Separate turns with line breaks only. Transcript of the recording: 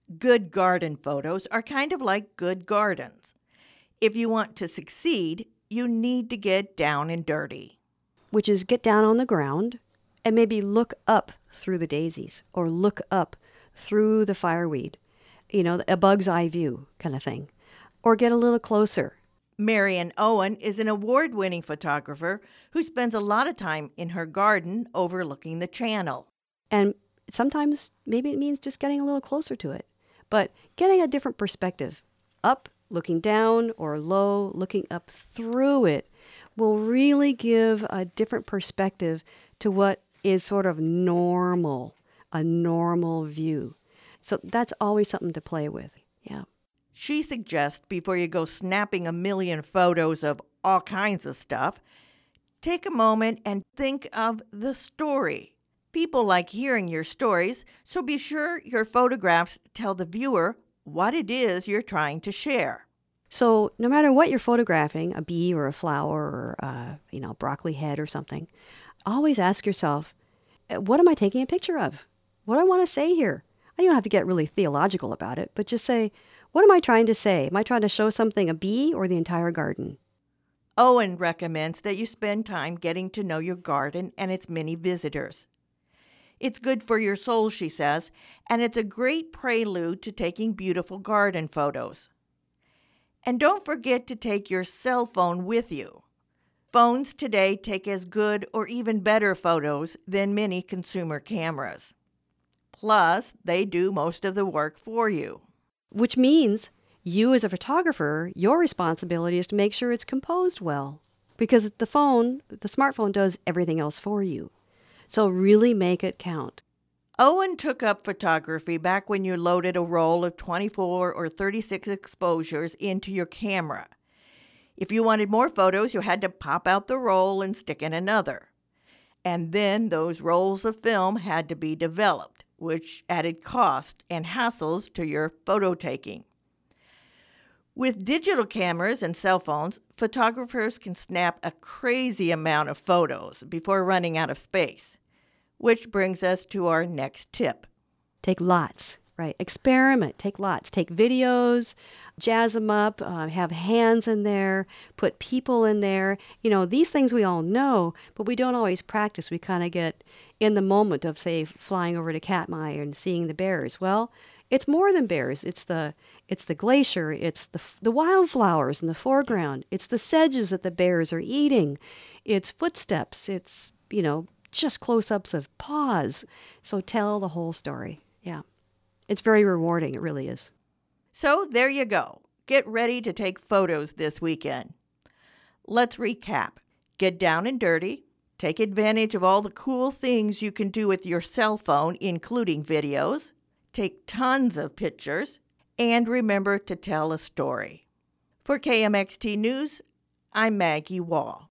Good garden photos are kind of like good gardens. If you want to succeed, you need to get down and dirty.
Which is get down on the ground and maybe look up through the daisies or look up through the fireweed, a bug's eye view kind of thing, or get a little closer.
Marian Owen is an award-winning photographer who spends a lot of time in her garden overlooking the channel.
And sometimes maybe it means just getting a little closer to it, but getting a different perspective, up, looking down, or low, looking up through it, will really give a different perspective to what is sort of normal, a normal view. So that's always something to play with. Yeah.
She suggests before you go snapping a million photos of all kinds of stuff, take a moment and think of the story. People like hearing your stories, so be sure your photographs tell the viewer what it is you're trying to share.
So no matter what you're photographing, a bee or a flower or a broccoli head or something, always ask yourself, what am I taking a picture of? What do I want to say here? You don't have to get really theological about it, but just say, what am I trying to say? Am I trying to show something, a bee or the entire garden?
Owen recommends that you spend time getting to know your garden and its many visitors. It's good for your soul, she says, and it's a great prelude to taking beautiful garden photos. And don't forget to take your cell phone with you. Phones today take as good or even better photos than many consumer cameras. Plus, they do most of the work for you.
Which means you as a photographer, your responsibility is to make sure it's composed well. Because the smartphone does everything else for you. So really make it count.
Owen took up photography back when you loaded a roll of 24 or 36 exposures into your camera. If you wanted more photos, you had to pop out the roll and stick in another. And then those rolls of film had to be developed, which added cost and hassles to your photo taking. With digital cameras and cell phones, photographers can snap a crazy amount of photos before running out of space. Which brings us to our next tip.
Take lots, right? Experiment, take lots. Take videos, jazz them up, have hands in there, put people in there. These things we all know, but we don't always practice. We kind of get in the moment of, say, flying over to Katmai and seeing the bears. Well, it's more than bears. It's the glacier. It's the wildflowers in the foreground. It's the sedges that the bears are eating. It's footsteps. It's, just close-ups of paws. So tell the whole story. Yeah. It's very rewarding. It really is.
So there you go. Get ready to take photos this weekend. Let's recap. Get down and dirty. Take advantage of all the cool things you can do with your cell phone, including videos. Take tons of pictures. And remember to tell a story. For KMXT News, I'm Maggie Wall.